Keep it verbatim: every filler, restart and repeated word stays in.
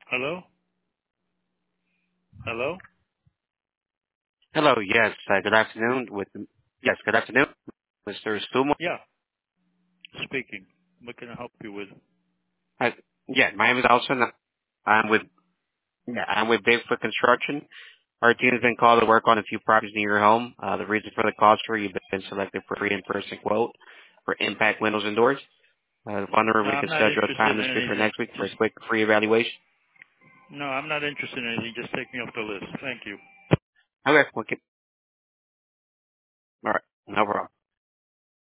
Hello? Hello? Hello. Yes. Uh, good afternoon. With yes. Good afternoon, Mister Stumo. Yeah, speaking. What can I help you with? Uh, yeah, my name is Alson. I'm with yeah, I'm with Bigfoot Construction. Our team has been called to work on a few projects near your home. Uh, the reason for the call is for you've been selected for free in-person quote for impact windows and doors. Uh, wondering No, if we I'm could not schedule a interested time in this week or anything. next week for Just a quick free evaluation. no, I'm not interested in anything. Just take me off the list. Thank you. Okay. Okay. All right. No problem.